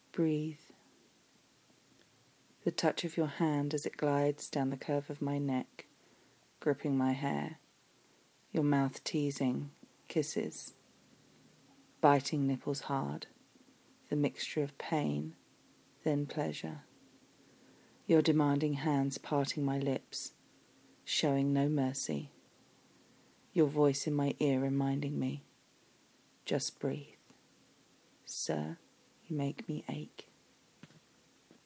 Breathe. The touch of your hand as it glides down the curve of my neck, gripping my hair, your mouth teasing, kisses, biting nipples hard, the mixture of pain, then pleasure. Your demanding hands parting my lips, showing no mercy. Your voice in my ear reminding me, just breathe. Sir, you make me ache.